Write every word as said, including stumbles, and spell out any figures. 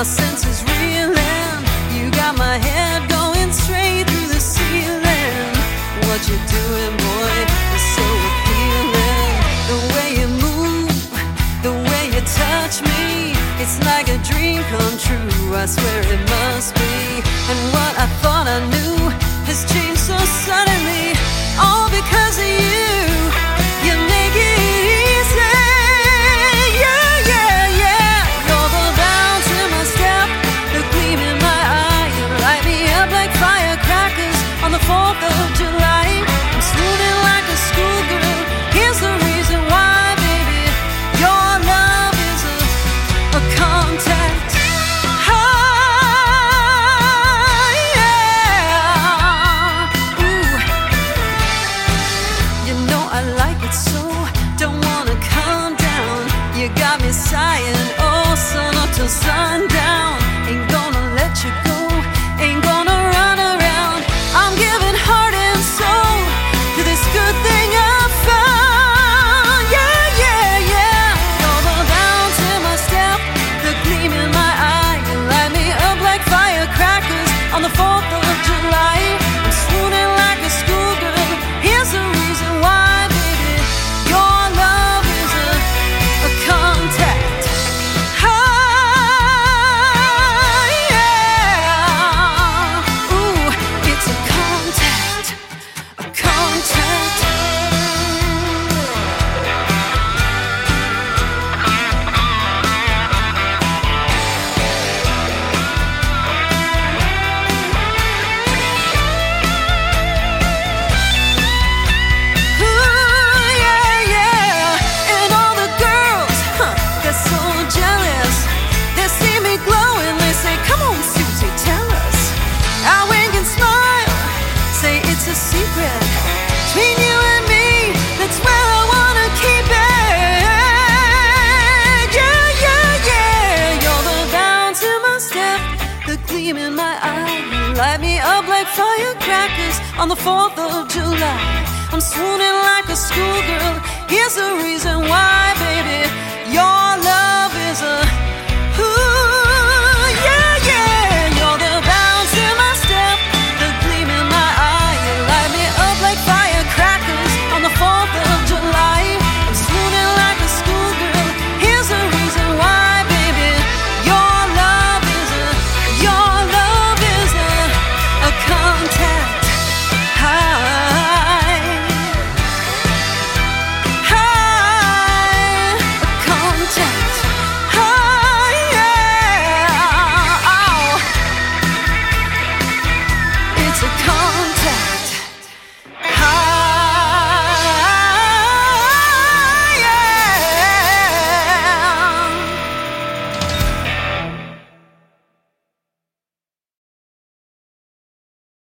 senses reeling. You got my head going straight through the ceiling. What you doing, boy, is so appealing. The way you move, the way you touch me, it's like a dream come true, I swear it must be. And what I thought I knew has changed so suddenly, all because of you. You make it easy, yeah, yeah, yeah. You're the bounce in my step, the gleam in my eye. You light me up like firecrackers on the fourth of July. I'm swooning like a schoolgirl. Here's the reason why, baby. Your love is a, a contact high, yeah. Ooh. You know I like it so, don't wanna calm down. You got me sighing, oh, sun up till sundown. Ain't gonna let you go, ain't gonna run around. I'm giving heart and soul to this good thing I found. Yeah, yeah, yeah. You're the bounce in my step, the gleam in my eye. You light me up like firecrackers on the fourth of July. I'm swooning like a schoolgirl. Here's the reason why, baby. Your love is a, a contact high, yeah. Ooh, it's a contact, a contact. Ooh, yeah, yeah. And all the girls, huh, they're so jealous. They see me glowing, they say, come on, Susie, tell us. I wink and smile, say it's a secret between you and me. That's where I wanna keep it. Yeah, yeah, yeah. You're the bounce in my step, the gleam in my eye. You light me up like firecrackers on the fourth of July. I'm swooning like a schoolgirl. Here's the reason why, baby. Your love is a